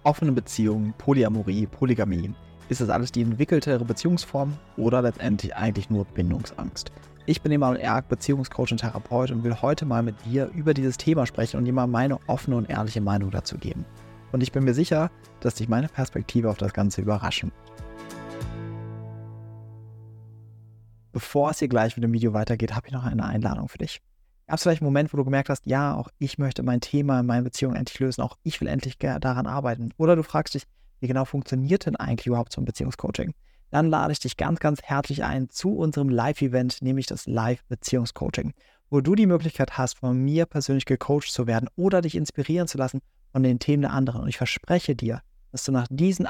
Offene Beziehungen, Polyamorie, Polygamie. Ist das alles die entwickeltere Beziehungsform oder letztendlich eigentlich nur Bindungsangst? Ich bin Emanuel Erk, Beziehungscoach und Therapeut und will heute mal mit dir über dieses Thema sprechen und dir mal meine offene und ehrliche Meinung dazu geben. Und ich bin mir sicher, dass dich meine Perspektive auf das Ganze überraschen. Bevor es hier gleich mit dem Video weitergeht, habe ich noch eine Einladung für dich. Gab es vielleicht einen Moment, wo du gemerkt hast, ja, auch ich möchte mein Thema in meiner Beziehung endlich lösen, auch ich will endlich daran arbeiten. Oder du fragst dich, wie genau funktioniert denn eigentlich überhaupt so ein Beziehungscoaching? Dann lade ich dich ganz, ganz herzlich ein zu unserem Live-Event, nämlich das Live-Beziehungscoaching, wo du die Möglichkeit hast, von mir persönlich gecoacht zu werden oder dich inspirieren zu lassen von den Themen der anderen. Und ich verspreche dir, dass du nach diesen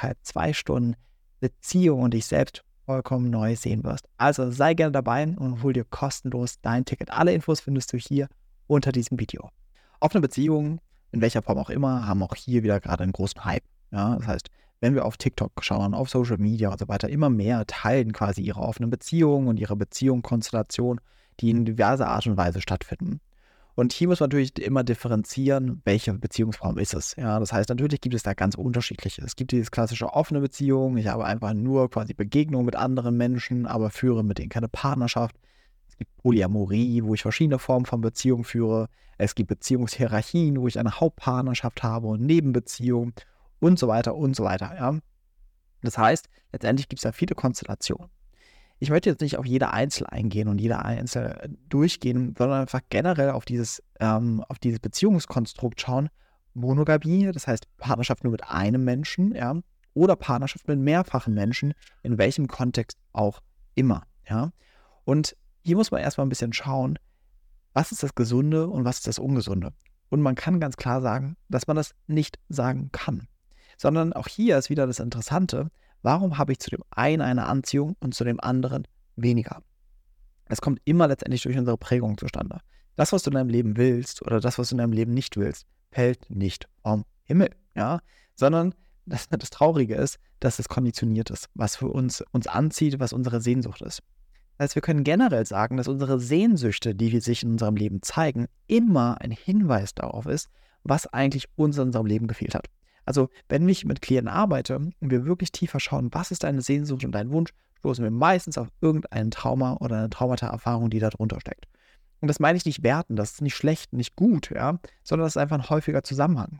2 Stunden Beziehung und dich selbst vollkommen neu sehen wirst. Also sei gerne dabei und hol dir kostenlos dein Ticket. Alle Infos findest du hier unter diesem Video. Offene Beziehungen, in welcher Form auch immer, haben auch hier wieder gerade einen großen Hype. Ja, das heißt, wenn wir auf TikTok schauen, auf Social Media und so weiter, immer mehr teilen quasi ihre offenen Beziehungen und ihre Beziehungskonstellation, die in diverser Art und Weise stattfinden. Und hier muss man natürlich immer differenzieren, welche Beziehungsform ist es. Ja, das heißt, natürlich gibt es da ganz unterschiedliche. Es gibt dieses klassische offene Beziehung. Ich habe einfach nur quasi Begegnung mit anderen Menschen, aber führe mit denen keine Partnerschaft. Es gibt Polyamorie, wo ich verschiedene Formen von Beziehungen führe. Es gibt Beziehungshierarchien, wo ich eine Hauptpartnerschaft habe und Nebenbeziehungen und so weiter und so weiter. Ja. Das heißt, letztendlich gibt es da viele Konstellationen. Ich möchte jetzt nicht auf jede Einzel eingehen und jede Einzel durchgehen, sondern einfach generell auf dieses Beziehungskonstrukt schauen. Monogamie, das heißt Partnerschaft nur mit einem Menschen, ja, oder Partnerschaft mit mehrfachen Menschen, in welchem Kontext auch immer, ja. Und hier muss man erstmal ein bisschen schauen, was ist das Gesunde und was ist das Ungesunde. Und man kann ganz klar sagen, dass man das nicht sagen kann. Sondern auch hier ist wieder das Interessante, warum habe ich zu dem einen eine Anziehung und zu dem anderen weniger? Es kommt immer letztendlich durch unsere Prägung zustande. Das, was du in deinem Leben willst oder das, was du in deinem Leben nicht willst, fällt nicht vom Himmel, ja? Sondern das Traurige ist, dass es konditioniert ist, was für uns anzieht, was unsere Sehnsucht ist. Das heißt, wir können generell sagen, dass unsere Sehnsüchte, die sich in unserem Leben zeigen, immer ein Hinweis darauf ist, was eigentlich uns in unserem Leben gefehlt hat. Also, wenn ich mit Klienten arbeite und wir wirklich tiefer schauen, was ist deine Sehnsucht und dein Wunsch, stoßen wir meistens auf irgendein Trauma oder eine Traumata-Erfahrung, die da drunter steckt. Und das meine ich nicht werten, das ist nicht schlecht, nicht gut, ja, sondern das ist einfach ein häufiger Zusammenhang.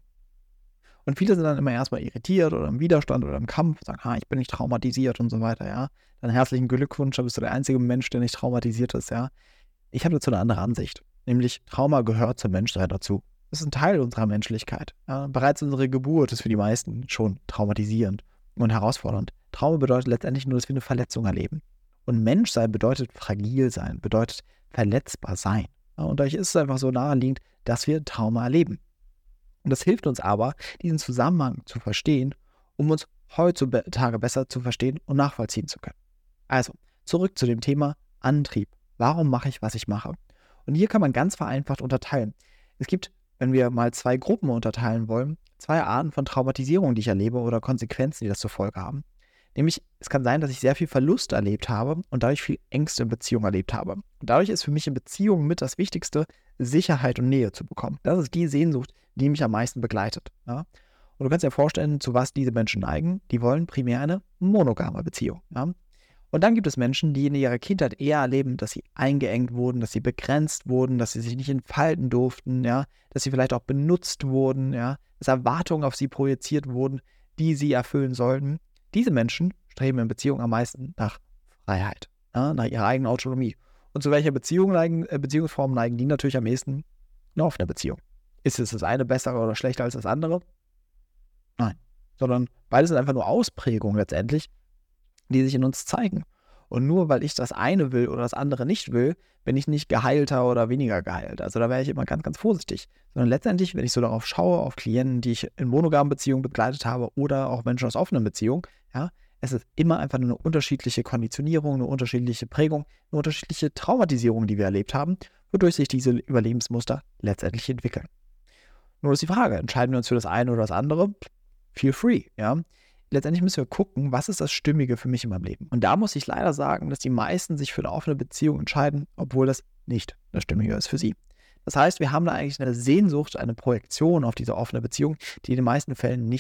Und viele sind dann immer erstmal irritiert oder im Widerstand oder im Kampf und sagen, ich bin nicht traumatisiert und so weiter, ja. Dann herzlichen Glückwunsch, da bist du der einzige Mensch, der nicht traumatisiert ist, ja. Ich habe dazu eine andere Ansicht, nämlich Trauma gehört zum Menschsein dazu. Das ist ein Teil unserer Menschlichkeit. Ja, bereits unsere Geburt ist für die meisten schon traumatisierend und herausfordernd. Trauma bedeutet letztendlich nur, dass wir eine Verletzung erleben. Und Menschsein bedeutet fragil sein, bedeutet verletzbar sein. Ja, und dadurch ist es einfach so naheliegend, dass wir Trauma erleben. Und das hilft uns aber, diesen Zusammenhang zu verstehen, um uns heutzutage besser zu verstehen und nachvollziehen zu können. Also, zurück zu dem Thema Antrieb. Warum mache ich, was ich mache? Und hier kann man ganz vereinfacht unterteilen. Es gibt, wenn wir mal 2 Gruppen unterteilen wollen, 2 Arten von Traumatisierung, die ich erlebe oder Konsequenzen, die das zur Folge haben. Nämlich, es kann sein, dass ich sehr viel Verlust erlebt habe und dadurch viel Ängste in Beziehungen erlebt habe. Und dadurch ist für mich in Beziehungen mit das Wichtigste, Sicherheit und Nähe zu bekommen. Das ist die Sehnsucht, die mich am meisten begleitet. Ja? Und du kannst dir vorstellen, zu was diese Menschen neigen. Die wollen primär eine monogame Beziehung. Ja? Und dann gibt es Menschen, die in ihrer Kindheit eher erleben, dass sie eingeengt wurden, dass sie begrenzt wurden, dass sie sich nicht entfalten durften, ja, dass sie vielleicht auch benutzt wurden, ja, dass Erwartungen auf sie projiziert wurden, die sie erfüllen sollten. Diese Menschen streben in Beziehungen am meisten nach Freiheit, ja, nach ihrer eigenen Autonomie. Und zu welcher Beziehungsform neigen die natürlich am ehesten? Eine offene Beziehung. Ist es das eine besser oder schlechter als das andere? Nein, sondern beides sind einfach nur Ausprägungen letztendlich, die sich in uns zeigen. Und nur weil ich das eine will oder das andere nicht will, bin ich nicht geheilter oder weniger geheilt. Also da wäre ich immer ganz, ganz vorsichtig. Sondern letztendlich, wenn ich so darauf schaue, auf Klienten, die ich in monogamen Beziehungen begleitet habe oder auch Menschen aus offenen Beziehungen, ja, es ist immer einfach nur eine unterschiedliche Konditionierung, eine unterschiedliche Prägung, eine unterschiedliche Traumatisierung, die wir erlebt haben, wodurch sich diese Überlebensmuster letztendlich entwickeln. Nur ist die Frage, entscheiden wir uns für das eine oder das andere? Feel free, ja. Letztendlich müssen wir gucken, was ist das Stimmige für mich in meinem Leben. Und da muss ich leider sagen, dass die meisten sich für eine offene Beziehung entscheiden, obwohl das nicht das Stimmige ist für sie. Das heißt, wir haben da eigentlich eine Sehnsucht, eine Projektion auf diese offene Beziehung, die in den meisten Fällen nicht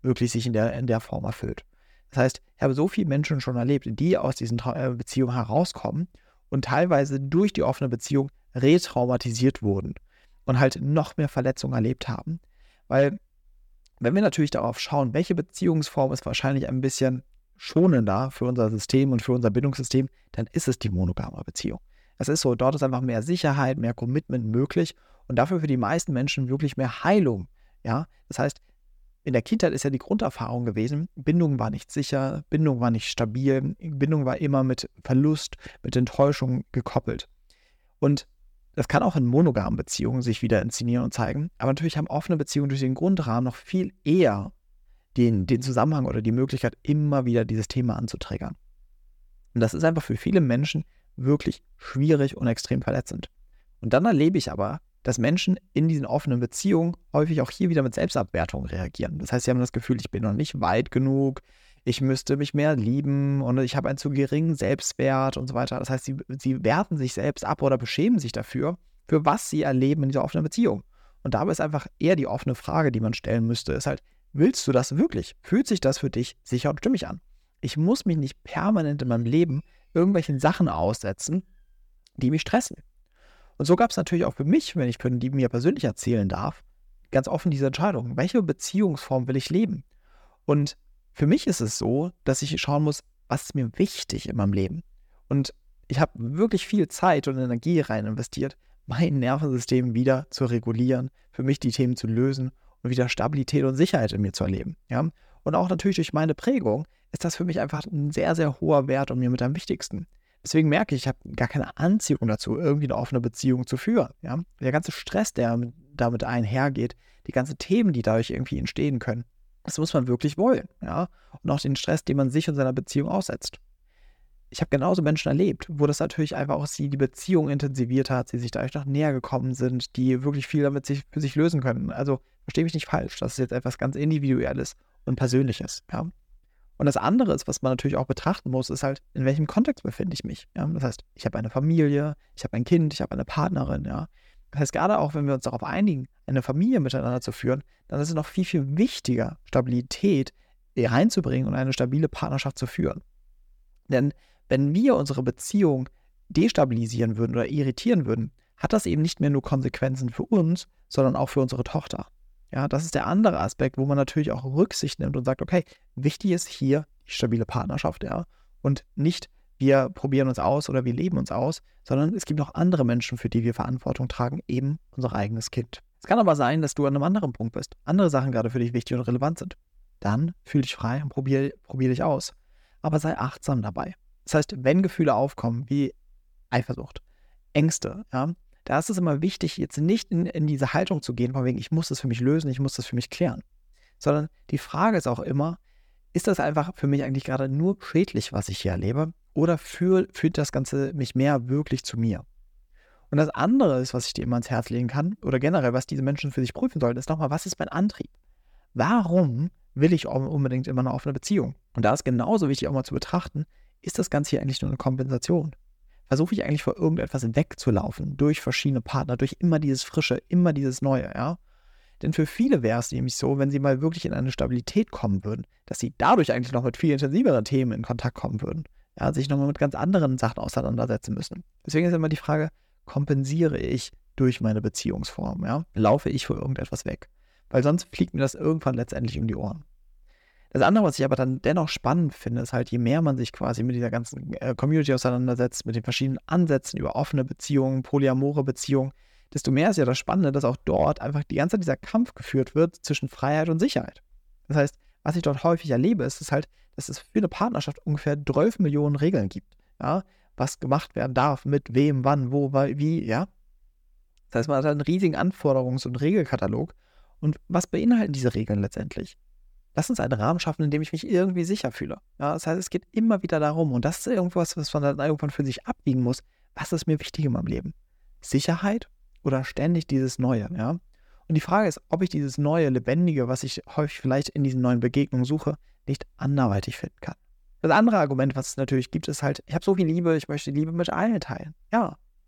wirklich sich in der Form erfüllt. Das heißt, ich habe so viele Menschen schon erlebt, die aus diesen Beziehungen herauskommen und teilweise durch die offene Beziehung retraumatisiert wurden und halt noch mehr Verletzungen erlebt haben. Weil, wenn wir natürlich darauf schauen, welche Beziehungsform ist wahrscheinlich ein bisschen schonender für unser System und für unser Bindungssystem, dann ist es die monogame Beziehung. Es ist so, dort ist einfach mehr Sicherheit, mehr Commitment möglich und dafür für die meisten Menschen wirklich mehr Heilung. Ja, das heißt, in der Kindheit ist ja die Grunderfahrung gewesen, Bindung war nicht sicher, Bindung war nicht stabil, Bindung war immer mit Verlust, mit Enttäuschung gekoppelt. Und das kann auch in monogamen Beziehungen sich wieder inszenieren und zeigen, aber natürlich haben offene Beziehungen durch den Grundrahmen noch viel eher den Zusammenhang oder die Möglichkeit, immer wieder dieses Thema anzutriggern. Und das ist einfach für viele Menschen wirklich schwierig und extrem verletzend. Und dann erlebe ich aber, dass Menschen in diesen offenen Beziehungen häufig auch hier wieder mit Selbstabwertung reagieren. Das heißt, sie haben das Gefühl, ich bin noch nicht weit genug, ich müsste mich mehr lieben und ich habe einen zu geringen Selbstwert und so weiter. Das heißt, sie werten sich selbst ab oder beschämen sich dafür, für was sie erleben in dieser offenen Beziehung. Und dabei ist einfach eher die offene Frage, die man stellen müsste, ist halt, willst du das wirklich? Fühlt sich das für dich sicher und stimmig an? Ich muss mich nicht permanent in meinem Leben irgendwelchen Sachen aussetzen, die mich stressen. Und so gab es natürlich auch für mich, wenn ich von die mir persönlich erzählen darf, ganz offen diese Entscheidung, welche Beziehungsform will ich leben? Und für mich ist es so, dass ich schauen muss, was ist mir wichtig in meinem Leben? Und ich habe wirklich viel Zeit und Energie rein investiert, mein Nervensystem wieder zu regulieren, für mich die Themen zu lösen und wieder Stabilität und Sicherheit in mir zu erleben. Ja? Und auch natürlich durch meine Prägung ist das für mich einfach ein sehr, sehr hoher Wert und mir mit am wichtigsten. Deswegen merke ich habe gar keine Anziehung dazu, irgendwie eine offene Beziehung zu führen. Ja? Der ganze Stress, der damit einhergeht, die ganzen Themen, die dadurch irgendwie entstehen können, das muss man wirklich wollen. Ja? Und auch den Stress, den man sich und seiner Beziehung aussetzt. Ich habe genauso Menschen erlebt, wo das natürlich einfach auch die Beziehung intensiviert hat, sie sich dadurch noch näher gekommen sind, die wirklich viel damit für sich lösen können. Also verstehe mich nicht falsch, das ist jetzt etwas ganz Individuelles und Persönliches. Ja? Und das andere ist, was man natürlich auch betrachten muss, ist halt, in welchem Kontext befinde ich mich. Ja? Das heißt, ich habe eine Familie, ich habe ein Kind, ich habe eine Partnerin. Ja? Das heißt, gerade auch, wenn wir uns darauf einigen, eine Familie miteinander zu führen, dann ist es noch viel, viel wichtiger, Stabilität reinzubringen und eine stabile Partnerschaft zu führen. Denn wenn wir unsere Beziehung destabilisieren würden oder irritieren würden, hat das eben nicht mehr nur Konsequenzen für uns, sondern auch für unsere Tochter. Ja, das ist der andere Aspekt, wo man natürlich auch Rücksicht nimmt und sagt, okay, wichtig ist hier die stabile Partnerschaft, ja, und nicht wir probieren uns aus oder wir leben uns aus, sondern es gibt noch andere Menschen, für die wir Verantwortung tragen, eben unser eigenes Kind. Es kann aber sein, dass du an einem anderen Punkt bist, andere Sachen gerade für dich wichtig und relevant sind. Dann fühl dich frei und probier dich aus. Aber sei achtsam dabei. Das heißt, wenn Gefühle aufkommen, wie Eifersucht, Ängste, ja, da ist es immer wichtig, jetzt nicht in diese Haltung zu gehen, von wegen, ich muss das für mich lösen, ich muss das für mich klären. Sondern die Frage ist auch immer, ist das einfach für mich eigentlich gerade nur schädlich, was ich hier erlebe, oder führt das Ganze mich mehr wirklich zu mir? Und das andere ist, was ich dir immer ans Herz legen kann, oder generell, was diese Menschen für sich prüfen sollten, ist nochmal, was ist mein Antrieb? Warum will ich unbedingt immer eine offene Beziehung? Und da ist genauso wichtig auch mal zu betrachten, ist das Ganze hier eigentlich nur eine Kompensation? Versuche ich eigentlich vor irgendetwas wegzulaufen, durch verschiedene Partner, durch immer dieses Frische, immer dieses Neue, ja? Denn für viele wäre es nämlich so, wenn sie mal wirklich in eine Stabilität kommen würden, dass sie dadurch eigentlich noch mit viel intensiveren Themen in Kontakt kommen würden, ja, sich nochmal mit ganz anderen Sachen auseinandersetzen müssen. Deswegen ist immer die Frage, kompensiere ich durch meine Beziehungsform, ja? Laufe ich vor irgendetwas weg? Weil sonst fliegt mir das irgendwann letztendlich um die Ohren. Das andere, was ich aber dann dennoch spannend finde, ist halt, je mehr man sich quasi mit dieser ganzen Community auseinandersetzt, mit den verschiedenen Ansätzen über offene Beziehungen, polyamore Beziehungen, desto mehr ist ja das Spannende, dass auch dort einfach die ganze Zeit dieser Kampf geführt wird zwischen Freiheit und Sicherheit. Das heißt, was ich dort häufig erlebe, ist halt, dass es für eine Partnerschaft ungefähr 12 Millionen Regeln gibt, ja, was gemacht werden darf, mit wem, wann, wo, wie, ja. Das heißt, man hat einen riesigen Anforderungs- und Regelkatalog. Und was beinhalten diese Regeln letztendlich? Lass uns einen Rahmen schaffen, in dem ich mich irgendwie sicher fühle. Ja, das heißt, es geht immer wieder darum, und das ist irgendwas, was man dann irgendwann für sich abwiegen muss, was ist mir wichtig in meinem Leben? Sicherheit oder ständig dieses Neue, ja? Und die Frage ist, ob ich dieses neue, lebendige, was ich häufig vielleicht in diesen neuen Begegnungen suche, nicht anderweitig finden kann. Das andere Argument, was es natürlich gibt, ist halt, ich habe so viel Liebe, ich möchte Liebe mit allen teilen. Ja,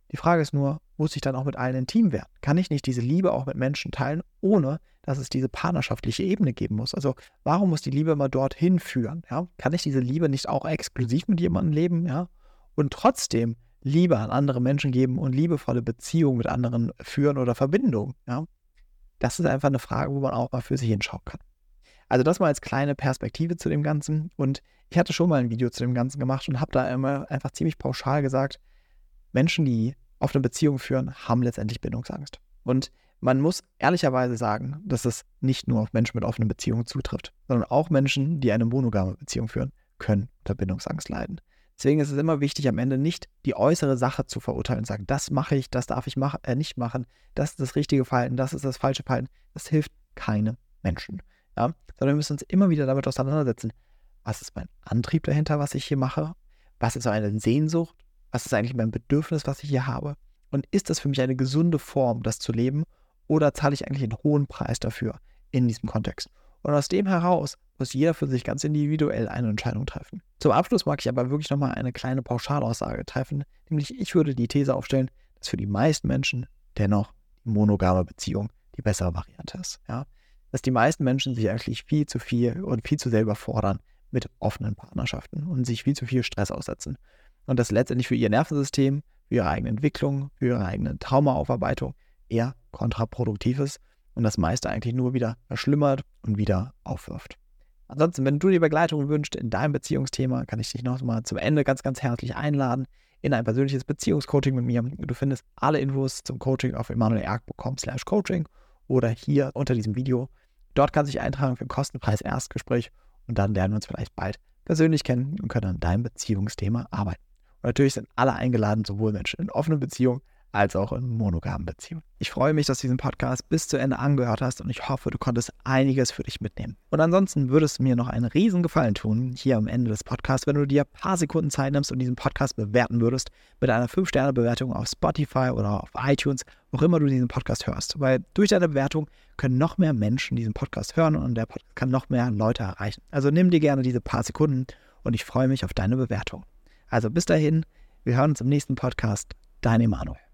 Die Frage ist nur, muss ich dann auch mit allen intim werden? Kann ich nicht diese Liebe auch mit Menschen teilen, ohne dass es diese partnerschaftliche Ebene geben muss? Also warum muss die Liebe immer dorthin führen? Ja? Kann ich diese Liebe nicht auch exklusiv mit jemandem leben? Ja? Und trotzdem Liebe an andere Menschen geben und liebevolle Beziehungen mit anderen führen oder Verbindungen? Ja? Das ist einfach eine Frage, wo man auch mal für sich hinschauen kann. Also das mal als kleine Perspektive zu dem Ganzen. Und ich hatte schon mal ein Video zu dem Ganzen gemacht und habe da immer einfach ziemlich pauschal gesagt, Menschen, die offene Beziehungen führen, haben letztendlich Bindungsangst. Und man muss ehrlicherweise sagen, dass es nicht nur auf Menschen mit offenen Beziehungen zutrifft, sondern auch Menschen, die eine monogame Beziehung führen, können unter Bindungsangst leiden. Deswegen ist es immer wichtig, am Ende nicht die äußere Sache zu verurteilen und sagen, das mache ich, das darf ich nicht machen, das ist das richtige Verhalten, das ist das falsche Verhalten. Das hilft keinem Menschen. Ja? Sondern wir müssen uns immer wieder damit auseinandersetzen, was ist mein Antrieb dahinter, was ich hier mache? Was ist so eine Sehnsucht? Was ist eigentlich mein Bedürfnis, was ich hier habe? Und ist das für mich eine gesunde Form, das zu leben? Oder zahle ich eigentlich einen hohen Preis dafür in diesem Kontext? Und aus dem heraus muss jeder für sich ganz individuell eine Entscheidung treffen. Zum Abschluss mag ich aber wirklich nochmal eine kleine Pauschalaussage treffen, nämlich ich würde die These aufstellen, dass für die meisten Menschen dennoch die monogame Beziehung die bessere Variante ist. Ja? Dass die meisten Menschen sich eigentlich viel zu viel und viel zu sehr überfordern mit offenen Partnerschaften und sich viel zu viel Stress aussetzen. Und das letztendlich für ihr Nervensystem, für ihre eigene Entwicklung, für ihre eigene Traumaaufarbeitung eher kontraproduktiv ist und das meiste eigentlich nur wieder verschlimmert und wieder aufwirft. Ansonsten, wenn du dir Begleitung wünschst in deinem Beziehungsthema, kann ich dich noch mal zum Ende ganz, ganz herzlich einladen in ein persönliches Beziehungscoaching mit mir. Du findest alle Infos zum Coaching auf emanuelerk.com/coaching oder hier unter diesem Video. Dort kannst du dich eintragen für ein kostenfreies Erstgespräch und dann lernen wir uns vielleicht bald persönlich kennen und können an deinem Beziehungsthema arbeiten. Und natürlich sind alle eingeladen, sowohl Menschen in offenen Beziehungen als auch in monogamen Beziehungen. Ich freue mich, dass du diesen Podcast bis zu Ende angehört hast und ich hoffe, du konntest einiges für dich mitnehmen. Und ansonsten würde es mir noch einen riesen Gefallen tun, hier am Ende des Podcasts, wenn du dir ein paar Sekunden Zeit nimmst und diesen Podcast bewerten würdest mit einer 5-Sterne-Bewertung auf Spotify oder auf iTunes, wo auch immer du diesen Podcast hörst. Weil durch deine Bewertung können noch mehr Menschen diesen Podcast hören und der Podcast kann noch mehr Leute erreichen. Also nimm dir gerne diese paar Sekunden und ich freue mich auf deine Bewertung. Also bis dahin, wir hören uns im nächsten Podcast. Dein Emanuel.